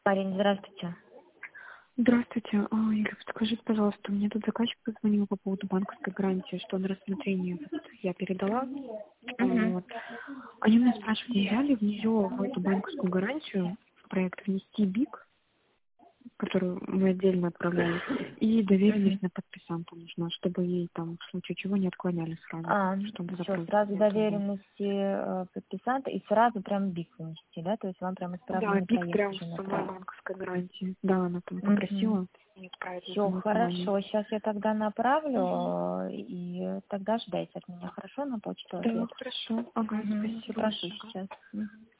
Парень, здравствуйте. Здравствуйте. Юля, подскажите, пожалуйста, мне тут заказчик позвонил по поводу банковской гарантии, что на рассмотрение я передала. Угу. Вот. Они меня спрашивают, нельзя ли в нее, в эту банковскую гарантию, в проект внести БИК, которую мы отдельно отправляли, и доверенность на подписанта нужна, чтобы ей там в случае чего не отклоняли сразу, чтобы Все, запрос сразу нету был. доверенности подписанта и сразу прям БИК внести, да? То есть вам прям Да, исправленный БИК проект прям уже в самой направить. банковской гарантии. Да, она там Угу. попросила и отправить на Все, этом основании. хорошо. Сейчас я тогда направлю, и тогда ждайте от меня, хорошо, на почту Да, ответ. хорошо. Ага, Угу. спасибо Прошу большое. Ага. сейчас. Мгм.